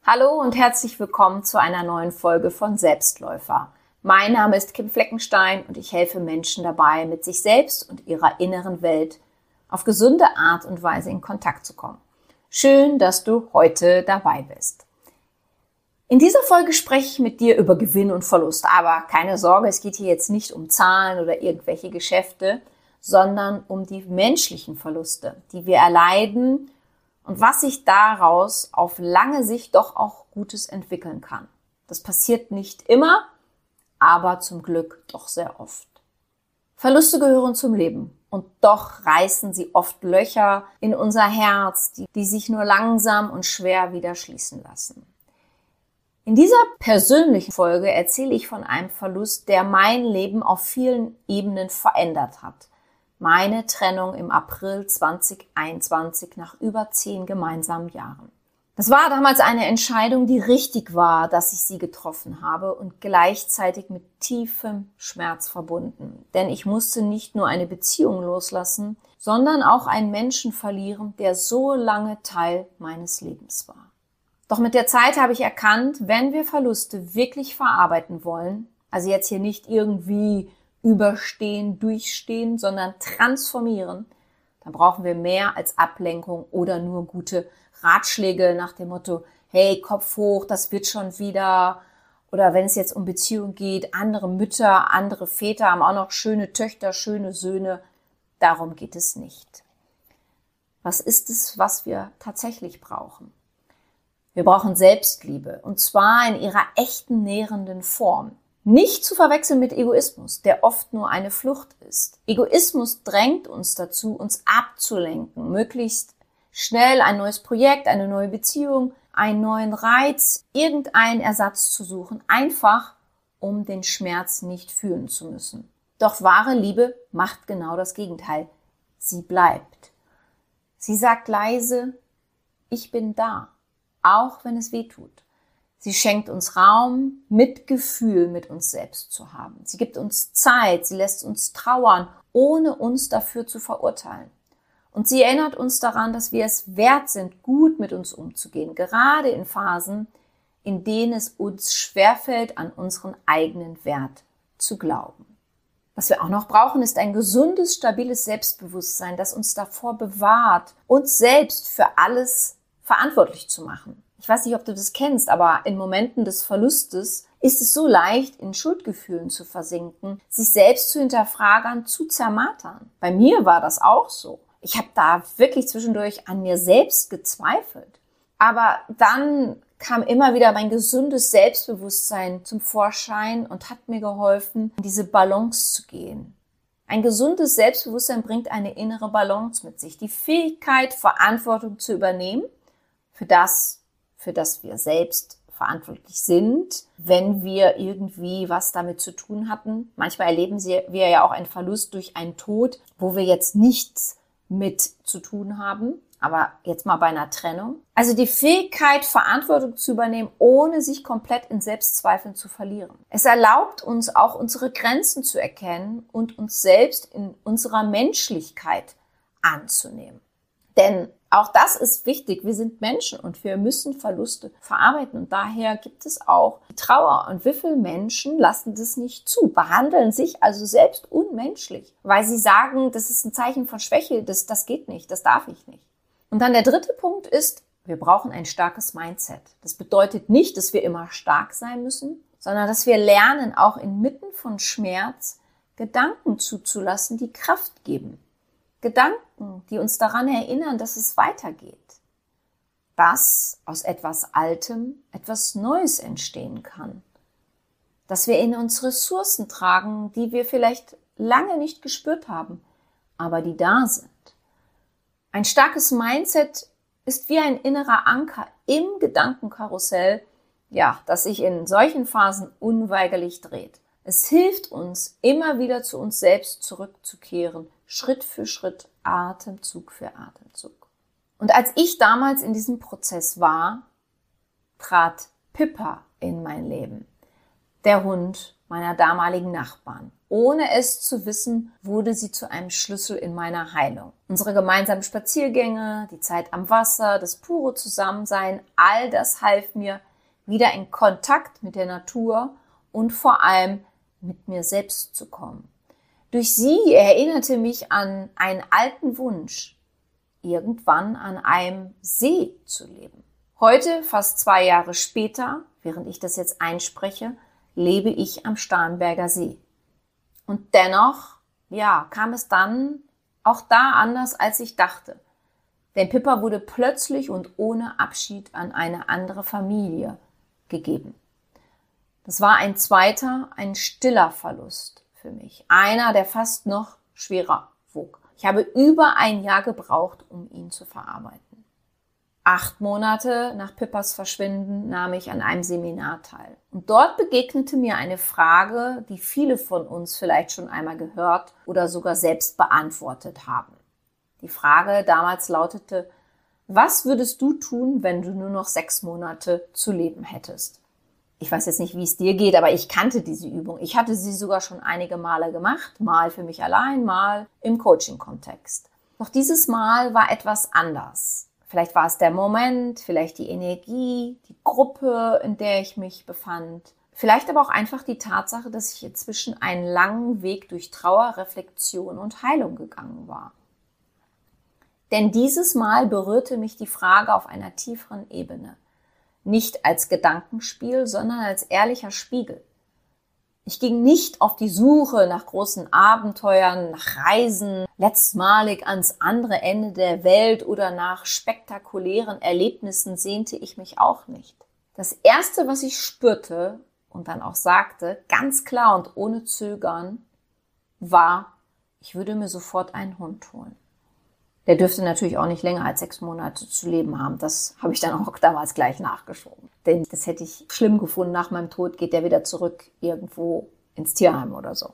Hallo und herzlich willkommen zu einer neuen Folge von Selbstläufer. Mein Name ist Kim Fleckenstein und ich helfe Menschen dabei, mit sich selbst und ihrer inneren Welt auf gesunde Art und Weise in Kontakt zu kommen. Schön, dass du heute dabei bist. In dieser Folge spreche ich mit dir über Gewinn und Verlust, aber keine Sorge, es geht hier jetzt nicht um Zahlen oder irgendwelche Geschäfte, sondern um die menschlichen Verluste, die wir erleiden und was sich daraus auf lange Sicht doch auch Gutes entwickeln kann. Das passiert nicht immer, aber zum Glück doch sehr oft. Verluste gehören zum Leben und doch reißen sie oft Löcher in unser Herz, die sich nur langsam und schwer wieder schließen lassen. In dieser persönlichen Folge erzähle ich von einem Verlust, der mein Leben auf vielen Ebenen verändert hat. Meine Trennung im April 2021 nach über 10 gemeinsamen Jahren. Das war damals eine Entscheidung, die richtig war, dass ich sie getroffen habe und gleichzeitig mit tiefem Schmerz verbunden. Denn ich musste nicht nur eine Beziehung loslassen, sondern auch einen Menschen verlieren, der so lange Teil meines Lebens war. Doch mit der Zeit habe ich erkannt, wenn wir Verluste wirklich verarbeiten wollen, also jetzt hier nicht irgendwie überstehen, durchstehen, sondern transformieren, dann brauchen wir mehr als Ablenkung oder nur gute Ratschläge nach dem Motto, hey, Kopf hoch, das wird schon wieder. Oder wenn es jetzt um Beziehung geht, andere Mütter, andere Väter haben auch noch schöne Töchter, schöne Söhne. Darum geht es nicht. Was ist es, was wir tatsächlich brauchen? Wir brauchen Selbstliebe, und zwar in ihrer echten, nährenden Form. Nicht zu verwechseln mit Egoismus, der oft nur eine Flucht ist. Egoismus drängt uns dazu, uns abzulenken, möglichst schnell ein neues Projekt, eine neue Beziehung, einen neuen Reiz, irgendeinen Ersatz zu suchen, einfach um den Schmerz nicht fühlen zu müssen. Doch wahre Liebe macht genau das Gegenteil. Sie bleibt. Sie sagt leise, ich bin da, auch wenn es weh tut. Sie schenkt uns Raum, Mitgefühl mit uns selbst zu haben. Sie gibt uns Zeit, sie lässt uns trauern, ohne uns dafür zu verurteilen. Und sie erinnert uns daran, dass wir es wert sind, gut mit uns umzugehen, gerade in Phasen, in denen es uns schwerfällt, an unseren eigenen Wert zu glauben. Was wir auch noch brauchen, ist ein gesundes, stabiles Selbstbewusstsein, das uns davor bewahrt, uns selbst für alles verantwortlich zu machen. Ich weiß nicht, ob du das kennst, aber in Momenten des Verlustes ist es so leicht, in Schuldgefühlen zu versinken, sich selbst zu hinterfragen, zu zermartern. Bei mir war das auch so. Ich habe da wirklich zwischendurch an mir selbst gezweifelt. Aber dann kam immer wieder mein gesundes Selbstbewusstsein zum Vorschein und hat mir geholfen, in diese Balance zu gehen. Ein gesundes Selbstbewusstsein bringt eine innere Balance mit sich. Die Fähigkeit, Verantwortung zu übernehmen für das wir selbst verantwortlich sind, wenn wir irgendwie was damit zu tun hatten. Manchmal erleben wir ja auch einen Verlust durch einen Tod, wo wir jetzt nichts mit zu tun haben, aber jetzt mal bei einer Trennung. Also die Fähigkeit, Verantwortung zu übernehmen, ohne sich komplett in Selbstzweifeln zu verlieren. Es erlaubt uns auch, unsere Grenzen zu erkennen und uns selbst in unserer Menschlichkeit anzunehmen. Denn auch das ist wichtig. Wir sind Menschen und wir müssen Verluste verarbeiten. Und daher gibt es auch Trauer. Und wie viele Menschen lassen das nicht zu, behandeln sich also selbst unmenschlich, weil sie sagen, das ist ein Zeichen von Schwäche, das geht nicht, das darf ich nicht. Und dann der dritte Punkt ist, wir brauchen ein starkes Mindset. Das bedeutet nicht, dass wir immer stark sein müssen, sondern dass wir lernen, auch inmitten von Schmerz Gedanken zuzulassen, die Kraft geben. Gedanken, die uns daran erinnern, dass es weitergeht. Dass aus etwas Altem etwas Neues entstehen kann. Dass wir in uns Ressourcen tragen, die wir vielleicht lange nicht gespürt haben, aber die da sind. Ein starkes Mindset ist wie ein innerer Anker im Gedankenkarussell, das sich in solchen Phasen unweigerlich dreht. Es hilft uns, immer wieder zu uns selbst zurückzukehren, Schritt für Schritt, Atemzug für Atemzug. Und als ich damals in diesem Prozess war, trat Pippa in mein Leben, der Hund meiner damaligen Nachbarn. Ohne es zu wissen, wurde sie zu einem Schlüssel in meiner Heilung. Unsere gemeinsamen Spaziergänge, die Zeit am Wasser, das pure Zusammensein, all das half mir, wieder in Kontakt mit der Natur und vor allem mit mir selbst zu kommen. Durch sie erinnerte mich an einen alten Wunsch, irgendwann an einem See zu leben. Heute, fast 2 Jahre später, während ich das jetzt einspreche, lebe ich am Starnberger See. Und dennoch, kam es dann auch da anders, als ich dachte. Denn Pippa wurde plötzlich und ohne Abschied an eine andere Familie gegeben. Das war ein zweiter, ein stiller Verlust für mich. Einer, der fast noch schwerer wog. Ich habe über 1 Jahr gebraucht, um ihn zu verarbeiten. 8 Monate nach Pippas Verschwinden nahm ich an einem Seminar teil. Und dort begegnete mir eine Frage, die viele von uns vielleicht schon einmal gehört oder sogar selbst beantwortet haben. Die Frage damals lautete: Was würdest du tun, wenn du nur noch 6 Monate zu leben hättest? Ich weiß jetzt nicht, wie es dir geht, aber ich kannte diese Übung. Ich hatte sie sogar schon einige Male gemacht, mal für mich allein, mal im Coaching-Kontext. Doch dieses Mal war etwas anders. Vielleicht war es der Moment, vielleicht die Energie, die Gruppe, in der ich mich befand. Vielleicht aber auch einfach die Tatsache, dass ich inzwischen einen langen Weg durch Trauer, Reflexion und Heilung gegangen war. Denn dieses Mal berührte mich die Frage auf einer tieferen Ebene. Nicht als Gedankenspiel, sondern als ehrlicher Spiegel. Ich ging nicht auf die Suche nach großen Abenteuern, nach Reisen, letztmalig ans andere Ende der Welt oder nach spektakulären Erlebnissen sehnte ich mich auch nicht. Das Erste, was ich spürte und dann auch sagte, ganz klar und ohne Zögern, war, ich würde mir sofort einen Hund holen. Der dürfte natürlich auch nicht länger als 6 Monate zu leben haben. Das habe ich dann auch damals gleich nachgeschoben. Denn das hätte ich schlimm gefunden. Nach meinem Tod geht der wieder zurück irgendwo ins Tierheim oder so.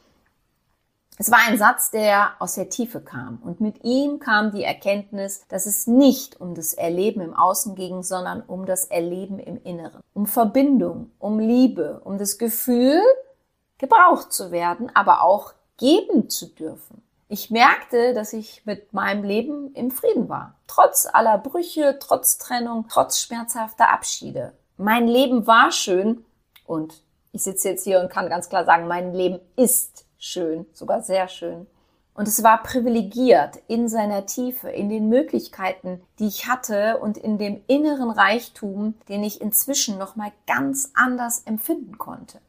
Es war ein Satz, der aus der Tiefe kam. Und mit ihm kam die Erkenntnis, dass es nicht um das Erleben im Außen ging, sondern um das Erleben im Inneren. Um Verbindung, um Liebe, um das Gefühl, gebraucht zu werden, aber auch geben zu dürfen. Ich merkte, dass ich mit meinem Leben im Frieden war. Trotz aller Brüche, trotz Trennung, trotz schmerzhafter Abschiede. Mein Leben war schön und ich sitze jetzt hier und kann ganz klar sagen, mein Leben ist schön, sogar sehr schön. Und es war privilegiert in seiner Tiefe, in den Möglichkeiten, die ich hatte und in dem inneren Reichtum, den ich inzwischen nochmal ganz anders empfinden konnte.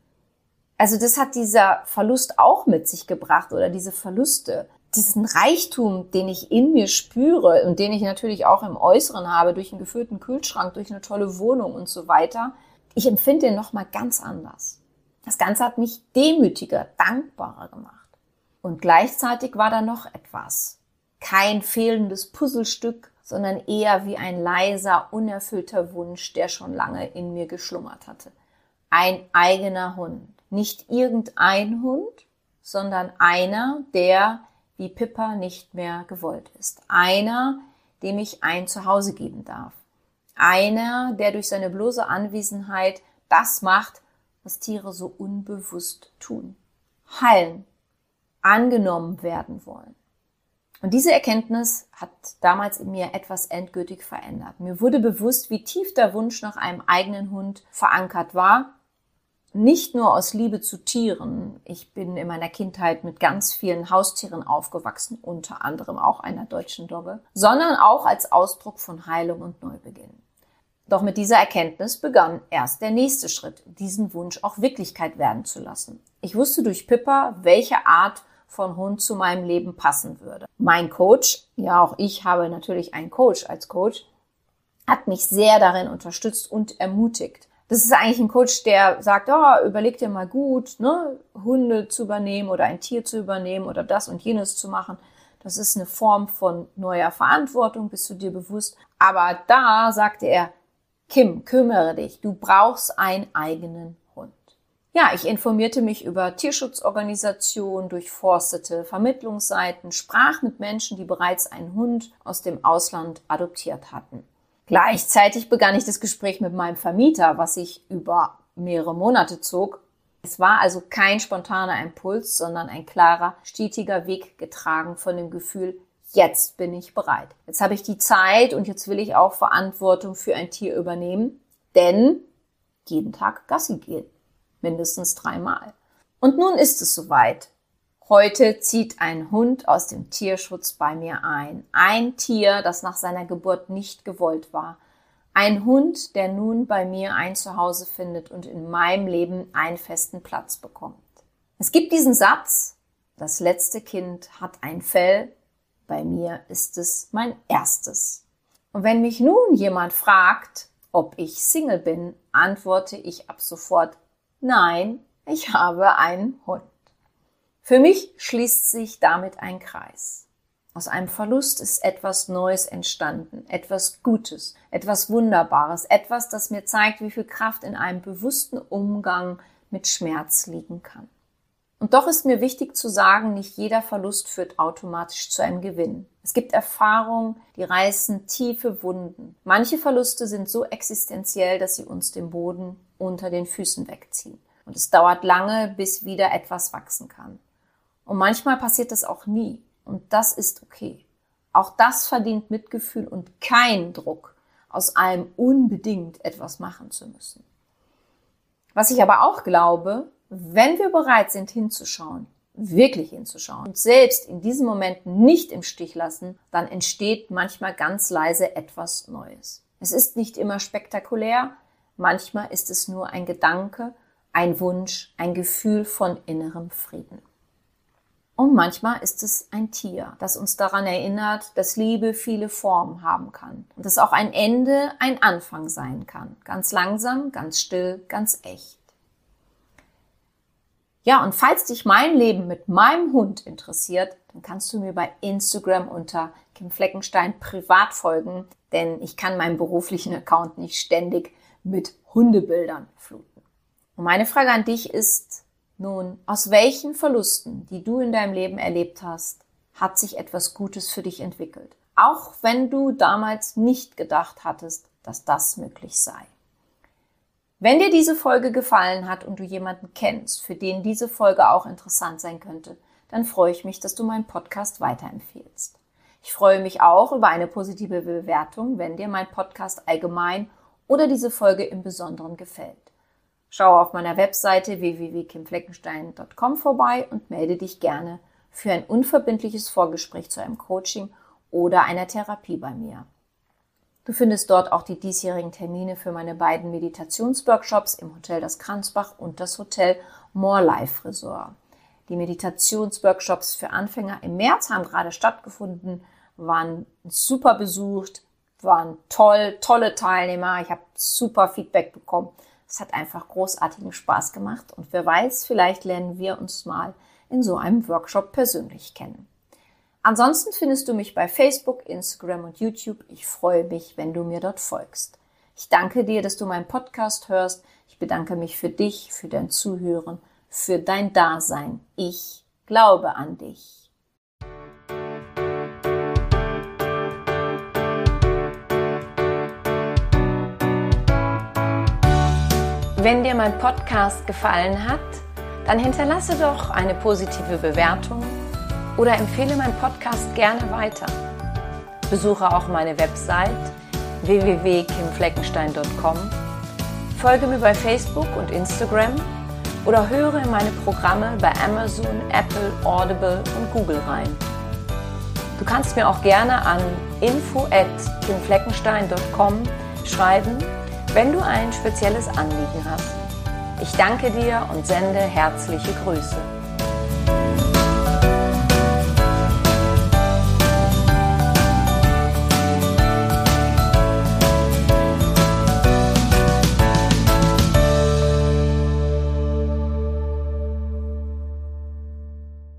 Also das hat dieser Verlust auch mit sich gebracht oder diese Verluste, diesen Reichtum, den ich in mir spüre und den ich natürlich auch im Äußeren habe, durch einen gefüllten Kühlschrank, durch eine tolle Wohnung und so weiter. Ich empfinde den nochmal ganz anders. Das Ganze hat mich demütiger, dankbarer gemacht. Und gleichzeitig war da noch etwas. Kein fehlendes Puzzlestück, sondern eher wie ein leiser, unerfüllter Wunsch, der schon lange in mir geschlummert hatte. Ein eigener Hund. Nicht irgendein Hund, sondern einer, der wie Pippa nicht mehr gewollt ist. Einer, dem ich ein Zuhause geben darf. Einer, der durch seine bloße Anwesenheit das macht, was Tiere so unbewusst tun. Heilen, angenommen werden wollen. Und diese Erkenntnis hat damals in mir etwas endgültig verändert. Mir wurde bewusst, wie tief der Wunsch nach einem eigenen Hund verankert war. Nicht nur aus Liebe zu Tieren. Ich bin in meiner Kindheit mit ganz vielen Haustieren aufgewachsen, unter anderem auch einer deutschen Dogge, sondern auch als Ausdruck von Heilung und Neubeginn. Doch mit dieser Erkenntnis begann erst der nächste Schritt, diesen Wunsch auch Wirklichkeit werden zu lassen. Ich wusste durch Pippa, welche Art von Hund zu meinem Leben passen würde. Mein Coach, ja auch ich habe natürlich einen Coach als Coach, hat mich sehr darin unterstützt und ermutigt. Das ist eigentlich ein Coach, der sagt, überleg dir mal gut, Hunde zu übernehmen oder ein Tier zu übernehmen oder das und jenes zu machen. Das ist eine Form von neuer Verantwortung, bist du dir bewusst. Aber da sagte er, Kim, kümmere dich, du brauchst einen eigenen Hund. Ja, ich informierte mich über Tierschutzorganisationen, durchforstete Vermittlungsseiten, sprach mit Menschen, die bereits einen Hund aus dem Ausland adoptiert hatten. Gleichzeitig begann ich das Gespräch mit meinem Vermieter, was sich über mehrere Monate zog. Es war also kein spontaner Impuls, sondern ein klarer, stetiger Weg, getragen von dem Gefühl, jetzt bin ich bereit. Jetzt habe ich die Zeit und jetzt will ich auch Verantwortung für ein Tier übernehmen, denn jeden Tag Gassi gehen. Mindestens 3-mal. Und nun ist es soweit. Heute zieht ein Hund aus dem Tierschutz bei mir ein. Ein Tier, das nach seiner Geburt nicht gewollt war. Ein Hund, der nun bei mir ein Zuhause findet und in meinem Leben einen festen Platz bekommt. Es gibt diesen Satz, das letzte Kind hat ein Fell, bei mir ist es mein erstes. Und wenn mich nun jemand fragt, ob ich Single bin, antworte ich ab sofort, nein, ich habe einen Hund. Für mich schließt sich damit ein Kreis. Aus einem Verlust ist etwas Neues entstanden, etwas Gutes, etwas Wunderbares, etwas, das mir zeigt, wie viel Kraft in einem bewussten Umgang mit Schmerz liegen kann. Und doch ist mir wichtig zu sagen, nicht jeder Verlust führt automatisch zu einem Gewinn. Es gibt Erfahrungen, die reißen tiefe Wunden. Manche Verluste sind so existenziell, dass sie uns den Boden unter den Füßen wegziehen. Und es dauert lange, bis wieder etwas wachsen kann. Und manchmal passiert das auch nie. Und das ist okay. Auch das verdient Mitgefühl und keinen Druck, aus allem unbedingt etwas machen zu müssen. Was ich aber auch glaube, wenn wir bereit sind hinzuschauen, wirklich hinzuschauen und selbst in diesen Momenten nicht im Stich lassen, dann entsteht manchmal ganz leise etwas Neues. Es ist nicht immer spektakulär, manchmal ist es nur ein Gedanke, ein Wunsch, ein Gefühl von innerem Frieden. Und manchmal ist es ein Tier, das uns daran erinnert, dass Liebe viele Formen haben kann. Und dass auch ein Ende ein Anfang sein kann. Ganz langsam, ganz still, ganz echt. Ja, und falls dich mein Leben mit meinem Hund interessiert, dann kannst du mir bei Instagram unter Kim Fleckenstein privat folgen, denn ich kann meinen beruflichen Account nicht ständig mit Hundebildern fluten. Und meine Frage an dich ist, nun, aus welchen Verlusten, die du in deinem Leben erlebt hast, hat sich etwas Gutes für dich entwickelt? Auch wenn du damals nicht gedacht hattest, dass das möglich sei. Wenn dir diese Folge gefallen hat und du jemanden kennst, für den diese Folge auch interessant sein könnte, dann freue ich mich, dass du meinen Podcast weiterempfehlst. Ich freue mich auch über eine positive Bewertung, wenn dir mein Podcast allgemein oder diese Folge im Besonderen gefällt. Schau auf meiner Webseite www.kimfleckenstein.com vorbei und melde dich gerne für ein unverbindliches Vorgespräch zu einem Coaching oder einer Therapie bei mir. Du findest dort auch die diesjährigen Termine für meine beiden Meditationsworkshops im Hotel Das Kranzbach und das Hotel More Life Resort. Die Meditationsworkshops für Anfänger im März haben gerade stattgefunden, waren super besucht, waren tolle Teilnehmer. Ich habe super Feedback bekommen. Es hat einfach großartigen Spaß gemacht und wer weiß, vielleicht lernen wir uns mal in so einem Workshop persönlich kennen. Ansonsten findest du mich bei Facebook, Instagram und YouTube. Ich freue mich, wenn du mir dort folgst. Ich danke dir, dass du meinen Podcast hörst. Ich bedanke mich für dich, für dein Zuhören, für dein Dasein. Ich glaube an dich. Wenn dir mein Podcast gefallen hat, dann hinterlasse doch eine positive Bewertung oder empfehle meinen Podcast gerne weiter. Besuche auch meine Website www.kimfleckenstein.com, folge mir bei Facebook und Instagram oder höre in meine Programme bei Amazon, Apple, Audible und Google rein. Du kannst mir auch gerne an info@kimfleckenstein.com schreiben, wenn du ein spezielles Anliegen hast. Ich danke dir und sende herzliche Grüße.